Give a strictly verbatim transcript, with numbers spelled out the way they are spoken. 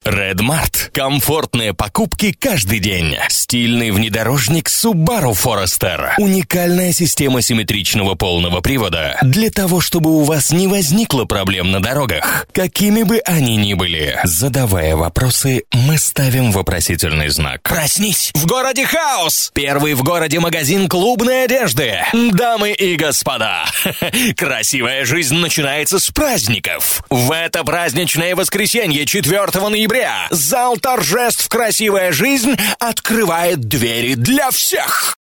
Red-Mart. Комфортные покупки каждый день. Стильный внедорожник Subaru Forester. Уникальная система симметричного полного привода. Для того, чтобы у вас не возникло проблем на дорогах, какими бы они ни были. Задавая вопросы, мы ставим вопросительный знак. Проснись! В городе хаос! Первый в городе магазин клубной одежды. Дамы и господа, красивая жизнь начинается с праздников. В это праздничное воскресенье, четвёртого ноября, зал торжеств «Красивая жизнь» открывает двери для всех.